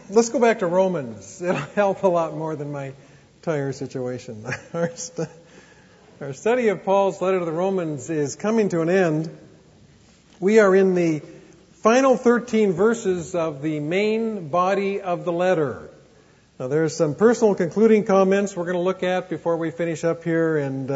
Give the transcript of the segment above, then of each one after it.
Let's go back to Romans. It'll help a lot more than my tire situation. Our study of Paul's letter to the Romans is coming to an end. We are in the final 13 verses of the main body of the letter. Now, there's some personal concluding comments we're going to look at before we finish up here, and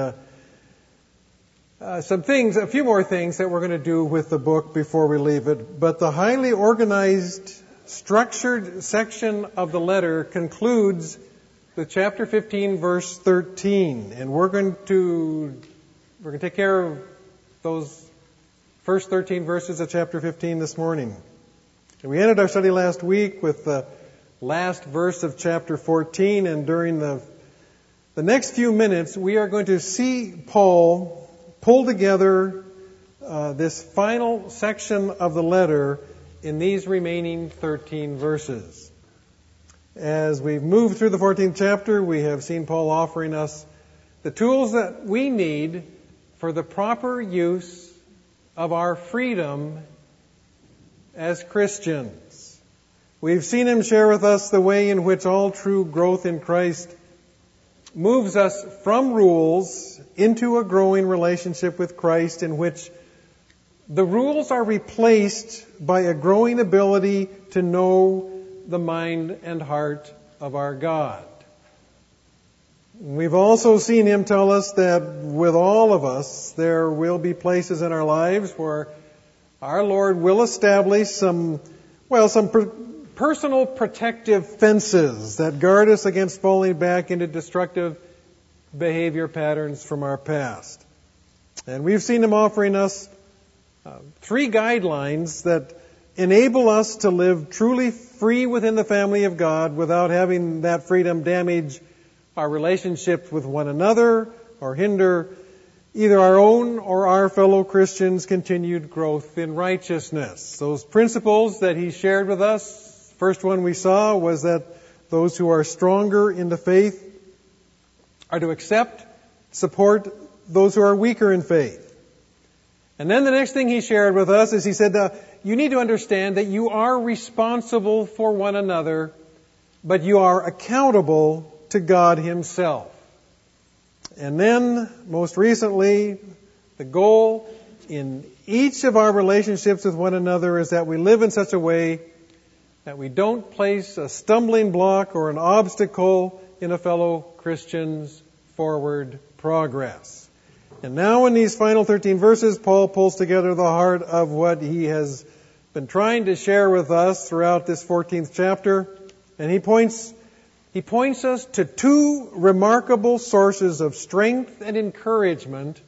a few more things that we're going to do with the book before we leave it. But the highly organized, structured section of the letter concludes with chapter 15, verse 13, and we're going to take care of those first 13 verses of chapter 15 this morning. And we ended our study last week with the last verse of chapter 14, and during the next few minutes, we are going to see Paul pull together this final section of the letter in these remaining 13 verses. As we've moved through the 14th chapter, we have seen Paul offering us the tools that we need for the proper use of our freedom as Christians. We've seen him share with us the way in which all true growth in Christ moves us from rules into a growing relationship with Christ, in which the rules are replaced by a growing ability to know the mind and heart of our God. We've also seen him tell us that with all of us, there will be places in our lives where our Lord will establish some personal protective fences that guard us against falling back into destructive behavior patterns from our past. And we've seen him offering us 3 guidelines that enable us to live truly free within the family of God without having that freedom damage our relationships with one another or hinder either our own or our fellow Christians' continued growth in righteousness. Those principles that he shared with us, first one we saw was that those who are stronger in the faith are to accept, support those who are weaker in faith. And then the next thing he shared with us is he said, you need to understand that you are responsible for one another, but you are accountable to God Himself. And then, most recently, the goal in each of our relationships with one another is that we live in such a way that we don't place a stumbling block or an obstacle in a fellow Christian's forward progress. And now in these final 13 verses, Paul pulls together the heart of what he has been trying to share with us throughout this 14th chapter. And he points us to 2 remarkable sources of strength and encouragement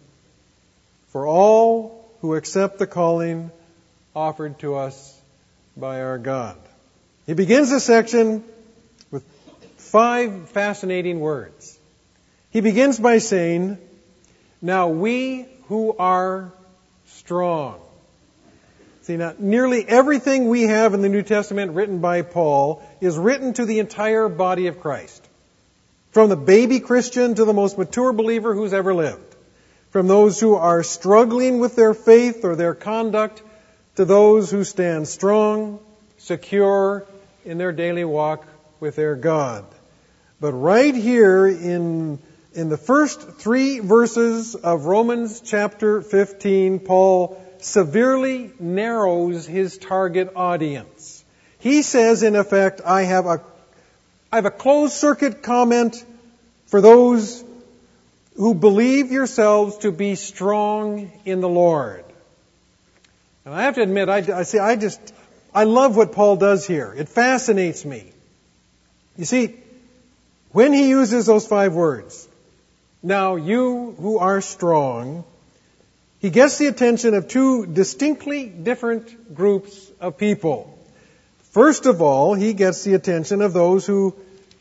for all who accept the calling offered to us by our God. He begins this section with 5 fascinating words. He begins by saying, "Now we who are strong." See, now, nearly everything we have in the New Testament written by Paul is written to the entire body of Christ. From the baby Christian to the most mature believer who's ever lived. From those who are struggling with their faith or their conduct to those who stand strong, secure in their daily walk with their God. But right here in the first 3 verses of Romans chapter 15, Paul severely narrows his target audience. He says, in effect, I have a closed circuit comment for those who believe yourselves to be strong in the Lord. And I have to admit, I love what Paul does here. It fascinates me. You see, when he uses those 5 words, "Now you who are strong," he gets the attention of 2 distinctly different groups of people. First of all, he gets the attention of those who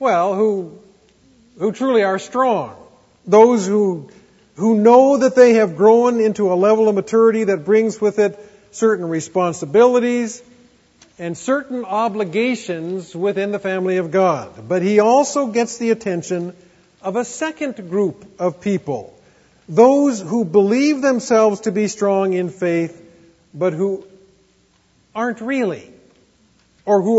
truly are strong. Those who know that they have grown into a level of maturity that brings with it certain responsibilities and certain obligations within the family of God. But he also gets the attention of a second group of people. Those who believe themselves to be strong in faith, but who aren't really, or who are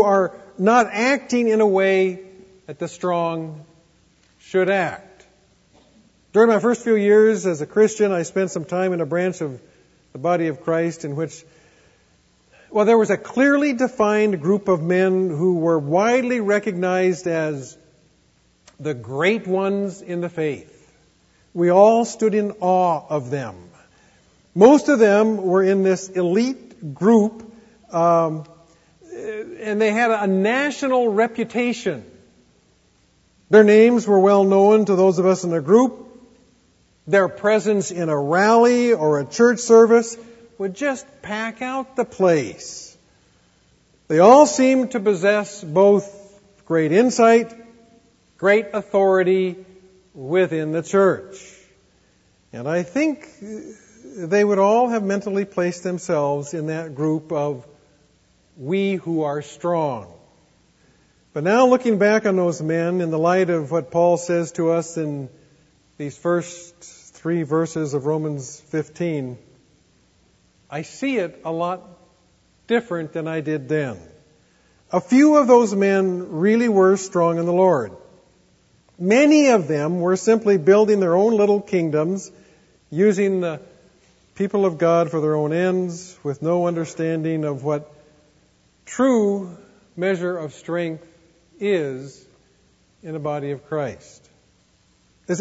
not acting in a way that the strong should act. During my first few years as a Christian, I spent some time in a branch of the body of Christ in which, well, there was a clearly defined group of men who were widely recognized as the great ones in the faith. We all stood in awe of them. Most of them were in this elite group, and they had a national reputation. Their names were well known to those of us in the group. Their presence in a rally or a church service would just pack out the place. They all seemed to possess both great insight, great authority within the church. And I think they would all have mentally placed themselves in that group of we who are strong. But now looking back on those men in the light of what Paul says to us in these first 3 verses of Romans 15, I see it a lot different than I did then. A few of those men really were strong in the Lord. Many of them were simply building their own little kingdoms, using the people of God for their own ends, with no understanding of what true measure of strength is in the body of Christ. It's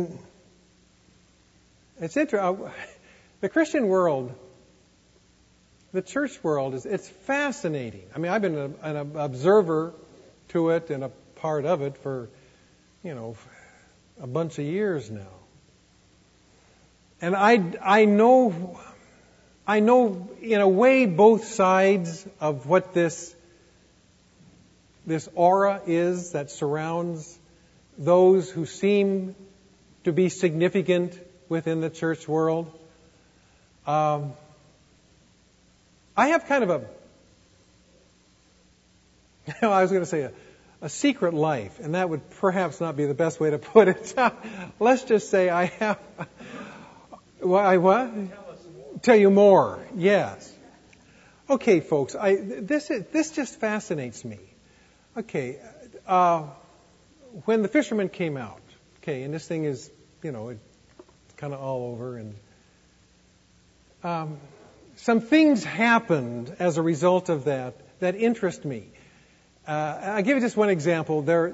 interesting. The Christian world, the church world, it's fascinating. I mean, I've been an observer to it and a part of it for, a bunch of years now. And I know in a way both sides of what this aura is that surrounds those who seem to be significant within the church world. I have kind of I was going to say a secret life, and that would perhaps not be the best way to put it. Let's just say I have. What? Tell you more. Yes. Okay, folks. This just fascinates me. Okay, when the fishermen came out, and this thing is, it's kind of all over, and some things happened as a result of that interest me. I'll give you just one example. There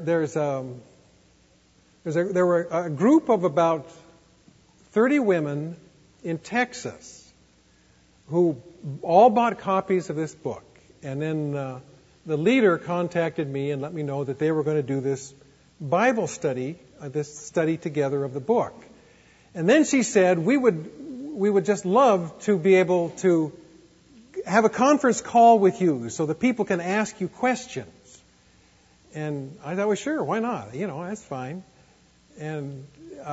were a group of about 30 women in Texas who all bought copies of this book. And then the leader contacted me and let me know that they were going to do this Bible study, this study together of the book. And then she said, we would just love to be able to have a conference call with you so that people can ask you questions. And I thought, well, sure, why not? That's fine. And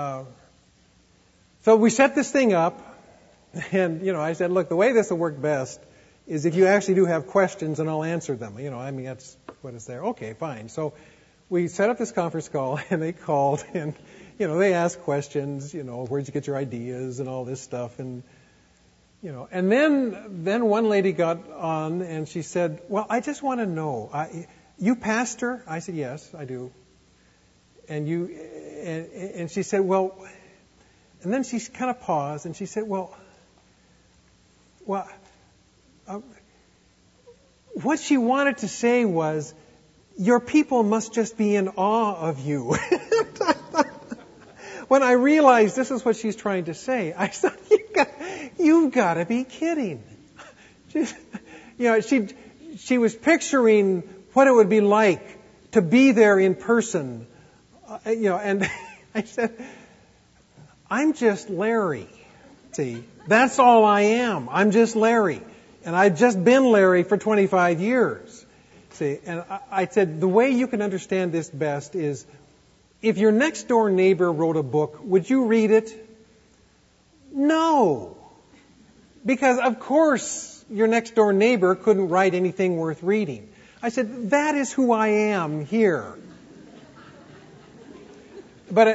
so we set this thing up, and, I said, look, the way this will work best is if you actually do have questions, and I'll answer them. That's what is there. Okay, fine. So we set up this conference call, and they called, and, they asked questions, where'd you get your ideas and all this stuff, and, and then one lady got on, and she said, well, I just want to know, you pastor? I said, yes, I do. And she said, well, and then she kind of paused, and she said, well, what she wanted to say was, your people must just be in awe of you. When I realized this is what she's trying to say, I thought, you've got to be kidding. She was picturing what it would be like to be there in person, and I said, I'm just Larry. See, that's all I am. I'm just Larry. And I've just been Larry for 25 years. See, and I said, the way you can understand this best is, if your next door neighbor wrote a book, would you read it? No. Because of course your next door neighbor couldn't write anything worth reading. I said, that is who I am here. But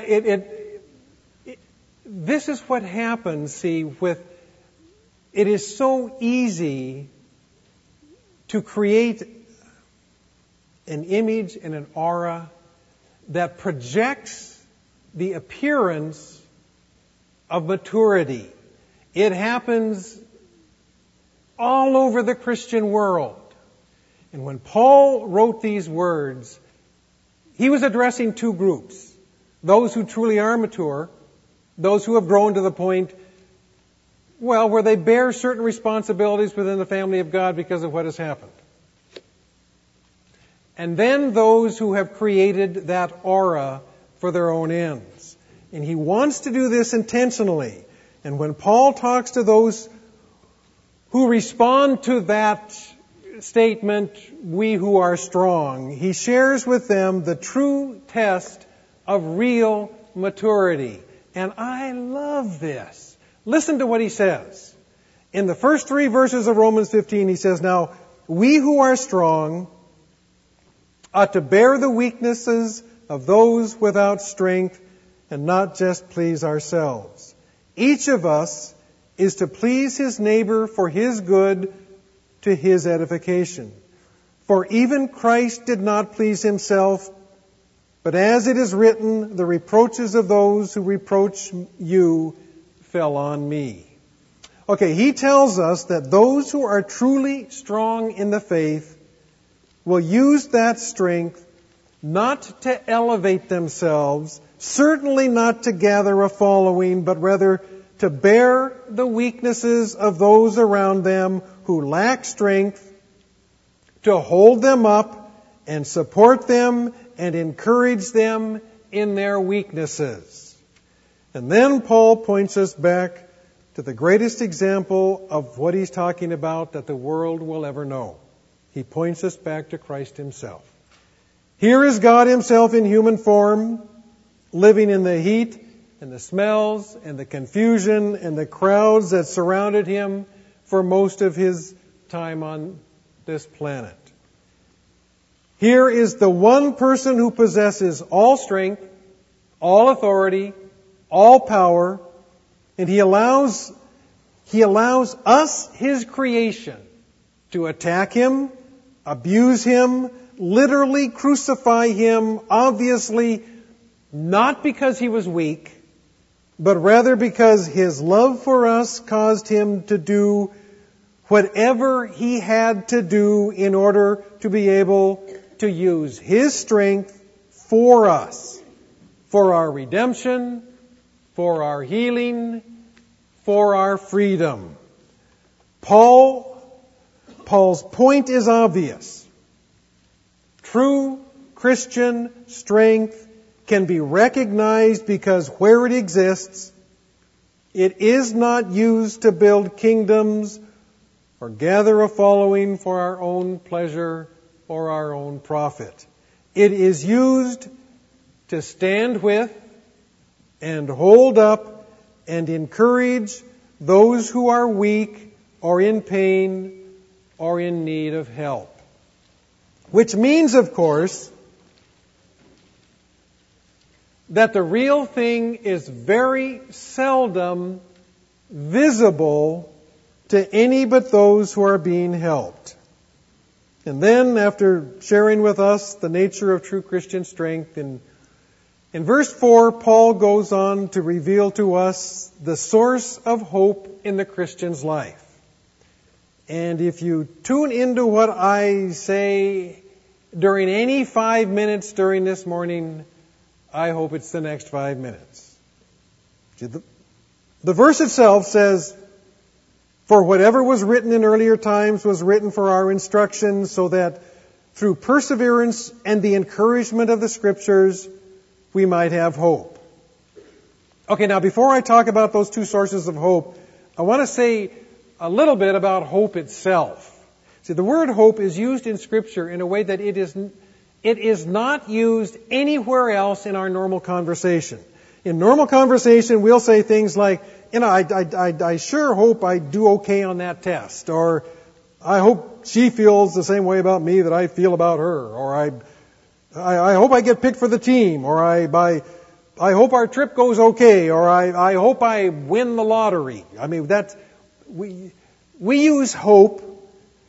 this is what happens, see, it is so easy to create an image and an aura that projects the appearance of maturity. It happens all over the Christian world. And when Paul wrote these words, he was addressing two groups. Those who truly are mature, those who have grown to the point, well, where they bear certain responsibilities within the family of God because of what has happened. And then those who have created that aura for their own ends. And he wants to do this intentionally. And when Paul talks to those who respond to that statement, we who are strong, he shares with them the true test of real maturity. And I love this. Listen to what he says. In the first 3 verses of Romans 15, he says, "Now, we who are strong ought to bear the weaknesses of those without strength and not just please ourselves. Each of us is to please his neighbor for his good, to his edification. For even Christ did not please himself, but as it is written, the reproaches of those who reproach you fell on me." Okay, he tells us that those who are truly strong in the faith will use that strength not to elevate themselves, certainly not to gather a following, but rather to bear the weaknesses of those around them who lack strength, to hold them up and support them and encourage them in their weaknesses. And then Paul points us back to the greatest example of what he's talking about that the world will ever know. He points us back to Christ himself. Here is God himself in human form, living in the heat and the smells and the confusion and the crowds that surrounded him for most of his time on this planet. Here is the one person who possesses all strength, all authority, all power, and he allows us, his creation, to attack him, abuse him, literally crucify him, obviously not because he was weak, but rather because his love for us caused him to do whatever he had to do in order to be able to use his strength for us, for our redemption, for our healing, for our freedom. Paul's point is obvious. True Christian strength can be recognized because where it exists, it is not used to build kingdoms or gather a following for our own pleasure or our own profit. It is used to stand with and hold up and encourage those who are weak or in pain or in need of help. Which means, of course, that the real thing is very seldom visible to any but those who are being helped. And then, after sharing with us the nature of true Christian strength, in verse 4, Paul goes on to reveal to us the source of hope in the Christian's life. And if you tune into what I say during any 5 minutes during this morning, I hope it's the next 5 minutes. The verse itself says, "For whatever was written in earlier times was written for our instruction, so that through perseverance and the encouragement of the Scriptures, we might have hope." Okay, now before I talk about those two sources of hope, I want to say a little bit about hope itself. See, the word hope is used in Scripture in a way that it is not used anywhere else in our normal conversation. In normal conversation, we'll say things like, I sure hope I do okay on that test, or I hope she feels the same way about me that I feel about her, or I hope I get picked for the team, or I hope our trip goes okay, or I hope I win the lottery. I mean, we use hope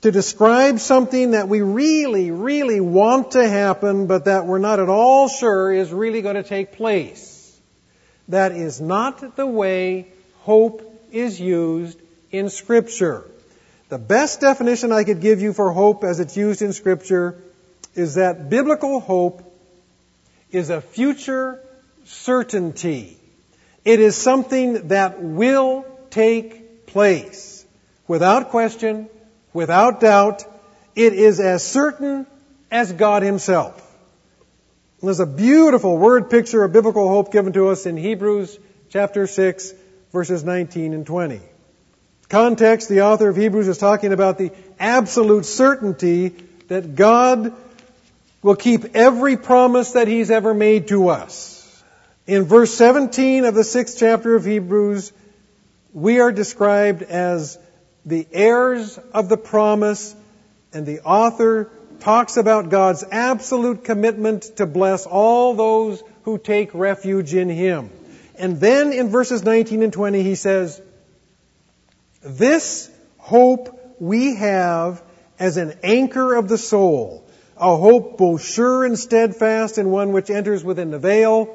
to describe something that we really, really want to happen, but that we're not at all sure is really going to take place. That is not the way hope is used in Scripture. The best definition I could give you for hope as it's used in Scripture is that biblical hope is a future certainty. It is something that will take place. Without question, without doubt, it is as certain as God Himself. There's a beautiful word picture of biblical hope given to us in Hebrews chapter 6, verses 19 and 20. Context, the author of Hebrews is talking about the absolute certainty that God will keep every promise that He's ever made to us. In verse 17 of the 6th chapter of Hebrews, we are described as the heirs of the promise, and the author talks about God's absolute commitment to bless all those who take refuge in Him. And then in verses 19 and 20 he says, "This hope we have as an anchor of the soul, a hope both sure and steadfast, and one which enters within the veil,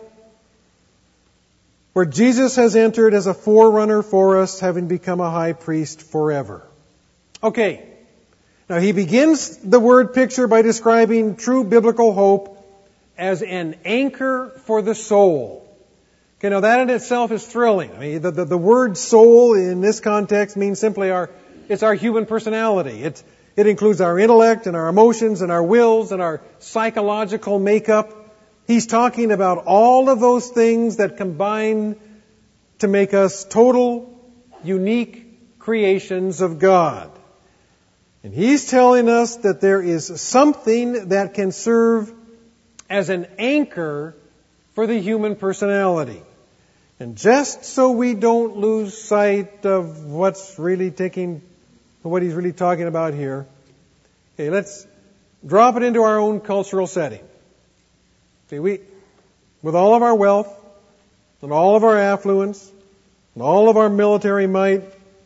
where Jesus has entered as a forerunner for us, having become a high priest forever." Okay. Now he begins the word picture by describing true biblical hope as an anchor for the soul. Okay, now that in itself is thrilling. I mean, the word soul in this context means simply it's our human personality. It includes our intellect and our emotions and our wills and our psychological makeup. He's talking about all of those things that combine to make us total, unique creations of God. And he's telling us that there is something that can serve as an anchor for the human personality. And just so we don't lose sight of what he's really talking about here, okay, let's drop it into our own cultural setting. See, with all of our wealth, and all of our affluence, and all of our military might,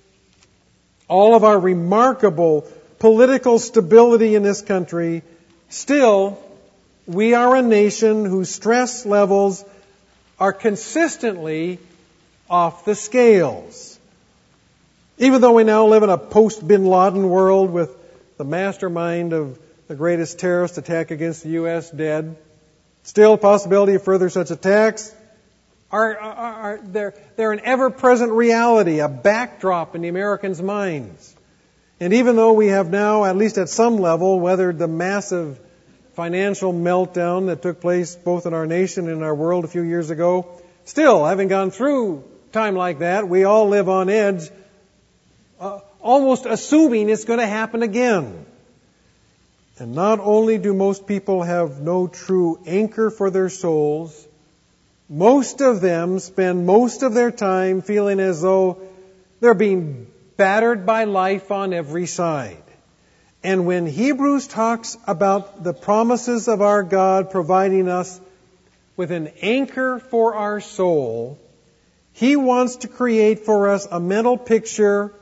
all of our remarkable political stability in this country, still, we are a nation whose stress levels are consistently off the scales. Even though we now live in a post-Bin Laden world with the mastermind of the greatest terrorist attack against the U.S. dead, still, possibility of further such attacks they're an ever-present reality, a backdrop in the Americans' minds. And even though we have now, at least at some level, weathered the massive financial meltdown that took place both in our nation and in our world a few years ago, still, having gone through time like that, we all live on edge, almost assuming it's going to happen again. And not only do most people have no true anchor for their souls, most of them spend most of their time feeling as though they're being battered by life on every side. And when Hebrews talks about the promises of our God providing us with an anchor for our soul, He wants to create for us a mental picture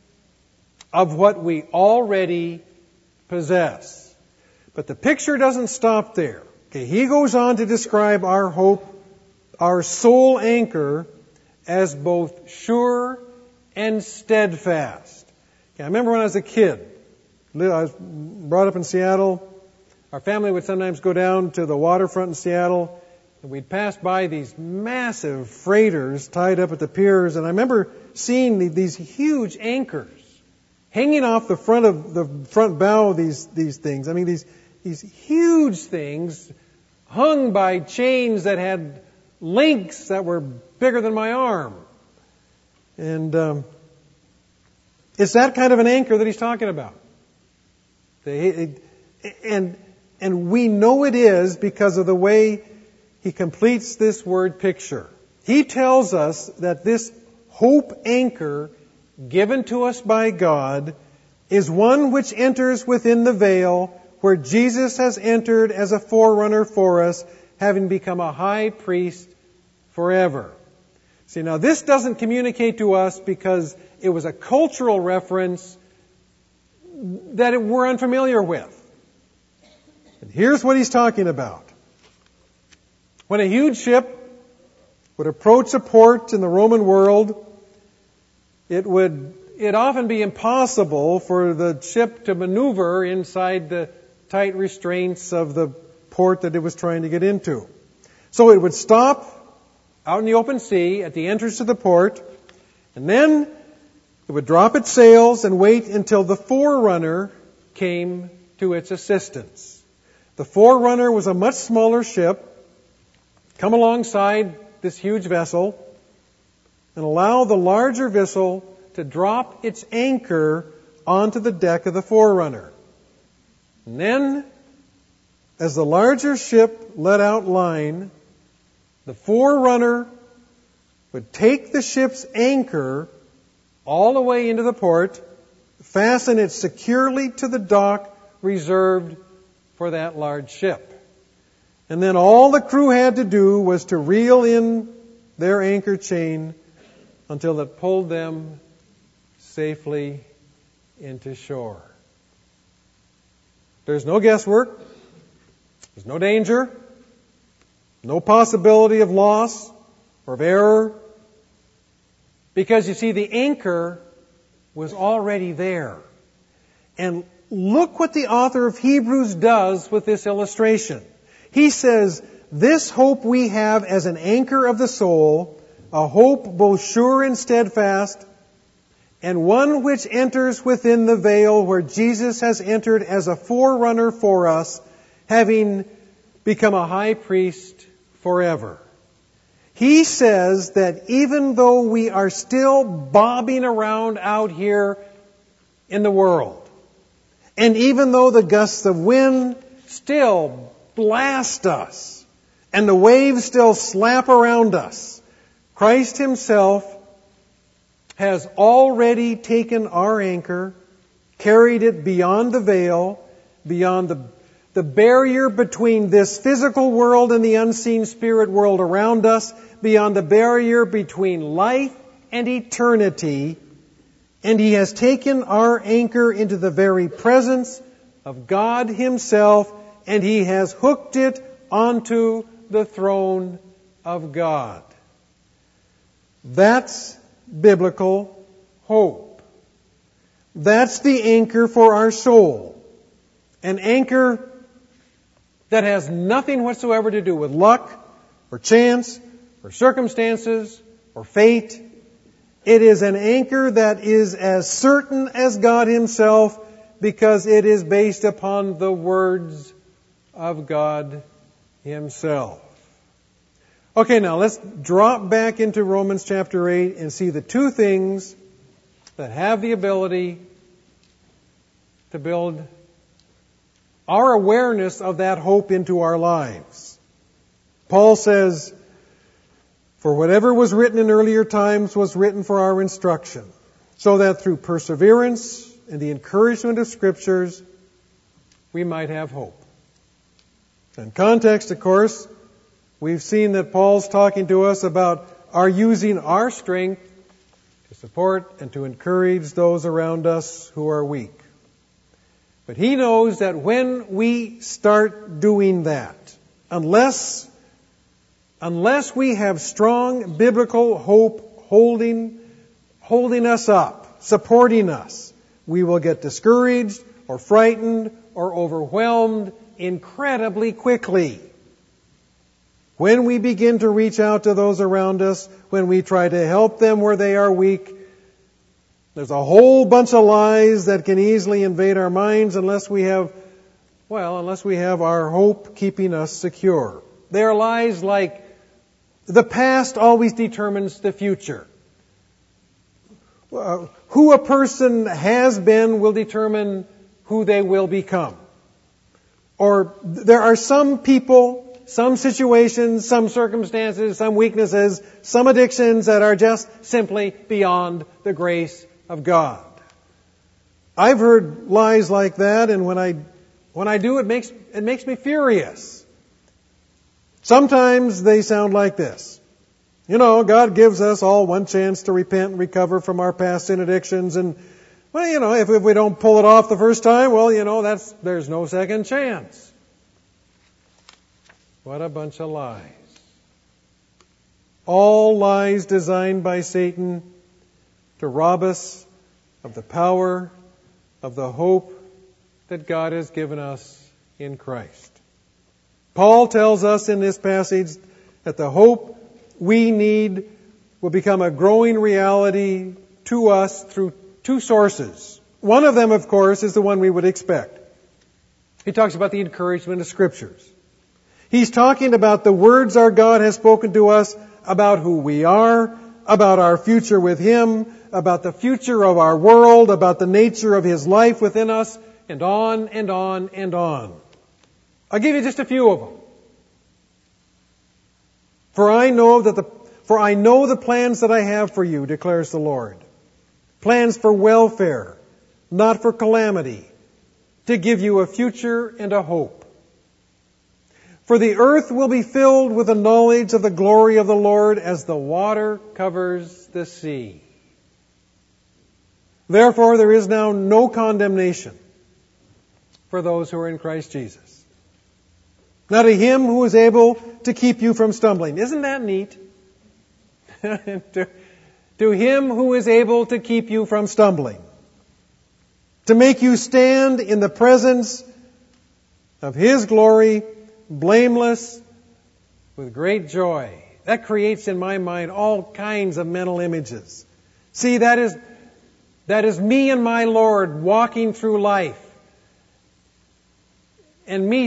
of what we already possess. But the picture doesn't stop there. Okay, he goes on to describe our hope, our soul anchor, as both sure and steadfast. Okay, I remember when I was a kid, I was brought up in Seattle. Our family would sometimes go down to the waterfront in Seattle, and we'd pass by these massive freighters tied up at the piers, and I remember seeing these huge anchors hanging off the front bow of these things. I mean, these huge things hung by chains that had links that were bigger than my arm. And it's that kind of an anchor that he's talking about. And we know it is because of the way he completes this word picture. He tells us that this hope anchor given to us by God is one which enters within the veil where Jesus has entered as a forerunner for us, having become a high priest forever. See, now this doesn't communicate to us because it was a cultural reference that we're unfamiliar with. And here's what he's talking about. When a huge ship would approach a port in the Roman world, it'd often be impossible for the ship to maneuver inside the tight restraints of the port that it was trying to get into. So it would stop out in the open sea at the entrance to the port, and then it would drop its sails and wait until the forerunner came to its assistance. The forerunner was a much smaller ship, come alongside this huge vessel, and allow the larger vessel to drop its anchor onto the deck of the forerunner. And then, as the larger ship let out line, the forerunner would take the ship's anchor all the way into the port, fasten it securely to the dock reserved for that large ship. And then all the crew had to do was to reel in their anchor chain until it pulled them safely into shore. There's no guesswork. There's no danger. No possibility of loss or of error. Because you see, the anchor was already there. And look what the author of Hebrews does with this illustration. He says, this hope we have as an anchor of the soul, a hope both sure and steadfast, and one which enters within the veil where Jesus has entered as a forerunner for us, having become a high priest forever. He says that even though we are still bobbing around out here in the world, and even though the gusts of wind still blast us, and the waves still slap around us, Christ Himself has already taken our anchor, carried it beyond the veil, beyond the barrier between this physical world and the unseen spirit world around us, beyond the barrier between life and eternity, and He has taken our anchor into the very presence of God Himself, and He has hooked it onto the throne of God. That's biblical hope. That's the anchor for our soul. An anchor that has nothing whatsoever to do with luck or chance or circumstances or fate. It is an anchor that is as certain as God Himself because it is based upon the words of God Himself. Okay, now let's drop back into Romans chapter 8 and see the two things that have the ability to build our awareness of that hope into our lives. Paul says, "For whatever was written in earlier times was written for our instruction, so that through perseverance and the encouragement of Scriptures we might have hope." In context, of course, we've seen that Paul's talking to us about our using our strength to support and to encourage those around us who are weak. But he knows that when we start doing that, unless we have strong biblical hope holding us up, supporting us, we will get discouraged or frightened or overwhelmed incredibly quickly. When we begin to reach out to those around us, when we try to help them where they are weak, there's a whole bunch of lies that can easily invade our minds unless we have our hope keeping us secure. They are lies like, the past always determines the future. Who a person has been will determine who they will become. Or there are some people, some situations, some circumstances, some weaknesses, some addictions that are just simply beyond the grace of God. I've heard lies like that, and when I do, it makes me furious. Sometimes they sound like this. God gives us all one chance to repent and recover from our past sin addictions, and Well, if we don't pull it off the first time, well, there's no second chance. What a bunch of lies. All lies designed by Satan to rob us of the power of the hope that God has given us in Christ. Paul tells us in this passage that the hope we need will become a growing reality to us through two sources. One of them, of course, is the one we would expect. He talks about the encouragement of Scriptures. He's talking about the words our God has spoken to us about who we are, about our future with Him, about the future of our world, about the nature of His life within us, and on and on and on. I'll give you just a few of them. For I know the plans that I have for you, declares the Lord. Plans for welfare, not for calamity, to give you a future and a hope. For the earth will be filled with the knowledge of the glory of the Lord as the water covers the sea. Therefore, there is now no condemnation for those who are in Christ Jesus. Now to Him who is able to keep you from stumbling. Isn't that neat? To Him who is able to keep you from stumbling. To make you stand in the presence of His glory, blameless, with great joy. That creates in my mind all kinds of mental images. See, that is me and my Lord walking through life. And me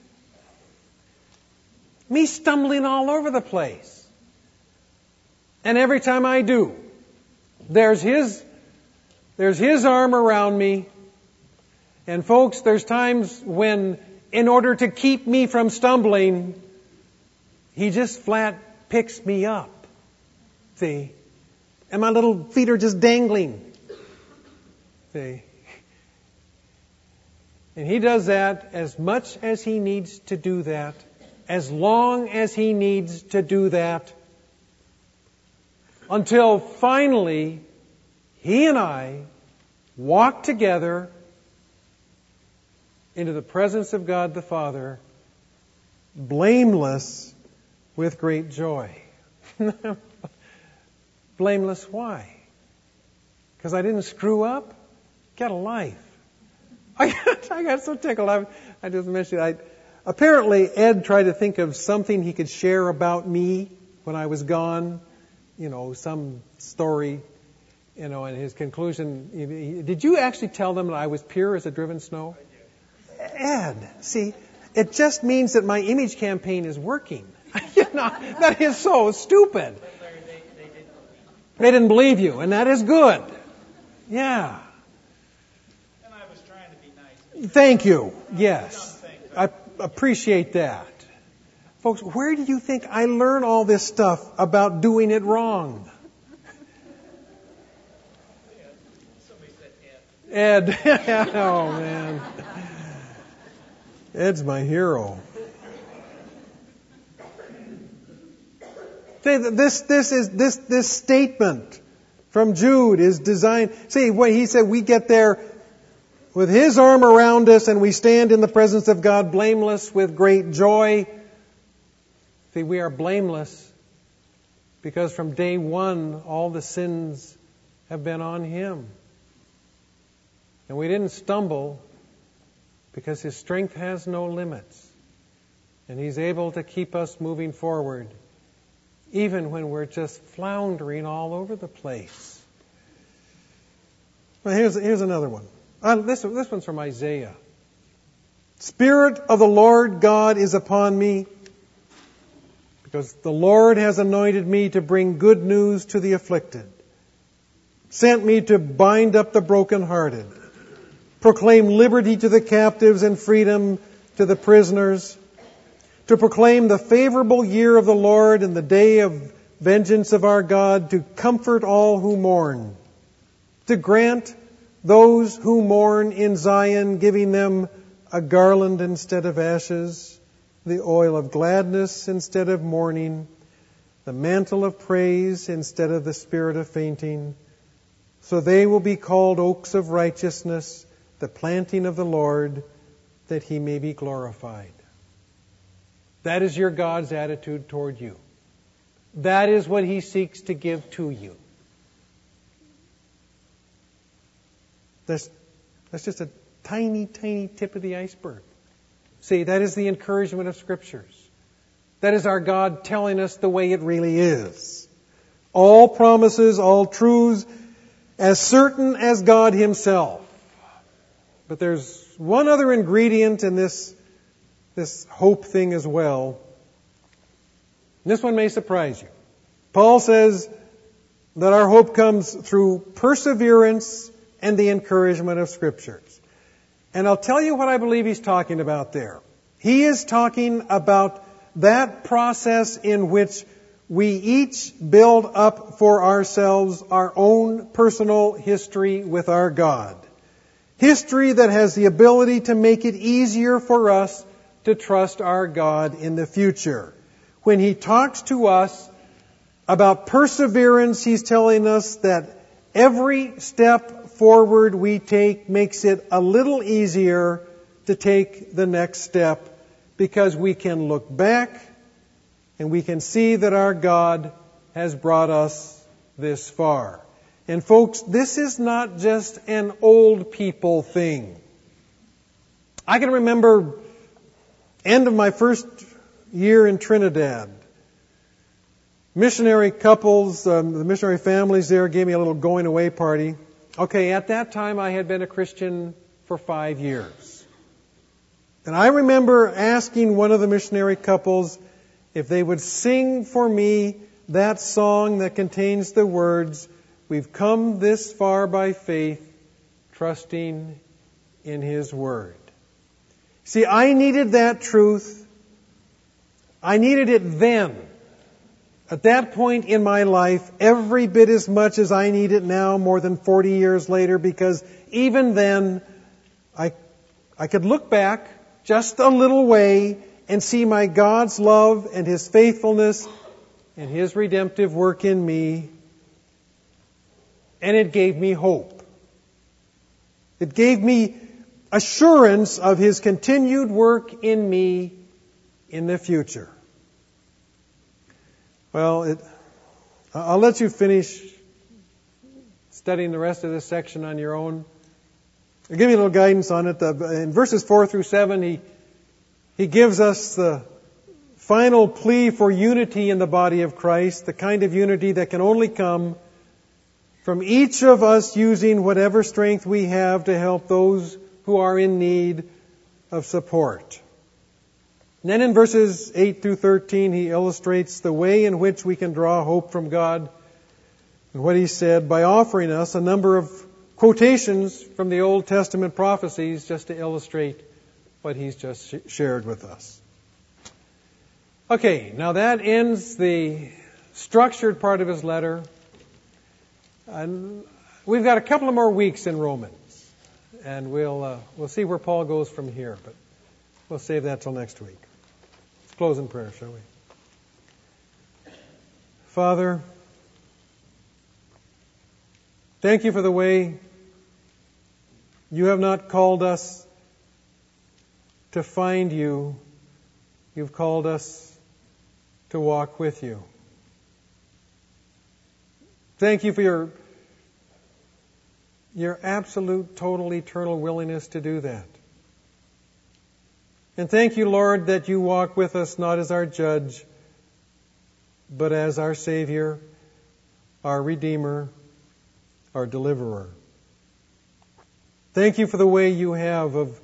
stumbling all over the place. And every time I do, there's His arm around me. And folks, there's times when, in order to keep me from stumbling, He just flat picks me up. See? And my little feet are just dangling. See? And He does that as much as He needs to do that, as long as He needs to do that, until finally He and I walk together into the presence of God the Father, blameless with great joy. Blameless why? Because I didn't screw up? Get a life. I got so tickled. I just mentioned apparently Ed tried to think of something he could share about me when I was gone. Some story, and his conclusion, did you actually tell them that I was pure as a driven snow? Ed, see, it just means that my image campaign is working. That is so stupid. They didn't believe you, and that is good. Yeah. And I was trying to be nice. Thank you. Yes. I appreciate that. Folks, where do you think I learn all this stuff about doing it wrong? Somebody said Ed. Oh, man. Ed's my hero. See, this statement from Jude is designed. See, what he said, we get there with His arm around us and we stand in the presence of God blameless with great joy. See, we are blameless because from day one, all the sins have been on Him. And we didn't stumble because His strength has no limits. And He's able to keep us moving forward, even when we're just floundering all over the place. Well, here's another one. This one's from Isaiah. Spirit of the Lord God is upon me, because the Lord has anointed me to bring good news to the afflicted, sent me to bind up the brokenhearted, proclaim liberty to the captives and freedom to the prisoners, to proclaim the favorable year of the Lord and the day of vengeance of our God, to comfort all who mourn, to grant those who mourn in Zion, giving them a garland instead of ashes, the oil of gladness instead of mourning, the mantle of praise instead of the spirit of fainting, so they will be called oaks of righteousness, the planting of the Lord, that He may be glorified. That is your God's attitude toward you. That is what He seeks to give to you. That's just a tiny, tiny tip of the iceberg. See, that is the encouragement of Scriptures. That is our God telling us the way it really is. All promises, all truths, as certain as God Himself. But there's one other ingredient in this hope thing as well. This one may surprise you. Paul says that our hope comes through perseverance and the encouragement of Scriptures. And I'll tell you what I believe he's talking about there. He is talking about that process in which we each build up for ourselves our own personal history with our God. History that has the ability to make it easier for us to trust our God in the future. When He talks to us about perseverance, He's telling us that every step forward we take makes it a little easier to take the next step, because we can look back and we can see that our God has brought us this far. And folks, this is not just an old people thing. I can remember end of my first year in Trinidad. Missionary couples, the missionary families there gave me a little going away party. Okay, at that time I had been a Christian for 5 years. And I remember asking one of the missionary couples if they would sing for me that song that contains the words, "We've come this far by faith, trusting in His Word." See, I needed that truth. I needed it then. At that point in my life, every bit as much as I need it now, more than 40 years later, because even then, I could look back just a little way and see my God's love and His faithfulness and His redemptive work in me, and it gave me hope. It gave me assurance of His continued work in me in the future. Well, I'll let you finish studying the rest of this section on your own. I'll give you a little guidance on it. In verses 4 through 7, he gives us the final plea for unity in the body of Christ, the kind of unity that can only come from each of us using whatever strength we have to help those who are in need of support. And then in verses 8 through 13, he illustrates the way in which we can draw hope from God. And what he said by offering us a number of quotations from the Old Testament prophecies just to illustrate what he's just shared with us. Okay, now that ends the structured part of his letter. And we've got a couple of more weeks in Romans. And we'll see where Paul goes from here. But we'll save that till next week. Let's close in prayer, shall we? Father, thank you for the way you have not called us to find you. You've called us to walk with you. Thank you for your absolute, total, eternal willingness to do that. And thank you, Lord, that you walk with us not as our judge, but as our Savior, our Redeemer, our Deliverer. Thank you for the way you have of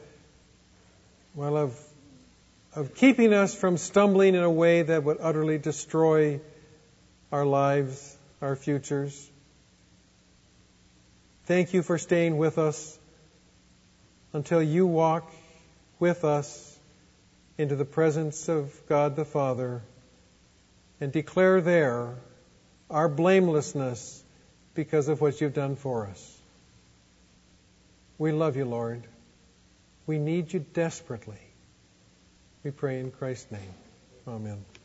keeping us from stumbling in a way that would utterly destroy our lives, our futures. Thank you for staying with us until you walk with us into the presence of God the Father and declare there our blamelessness because of what you've done for us. We love you, Lord. We need you desperately. We pray in Christ's name. Amen.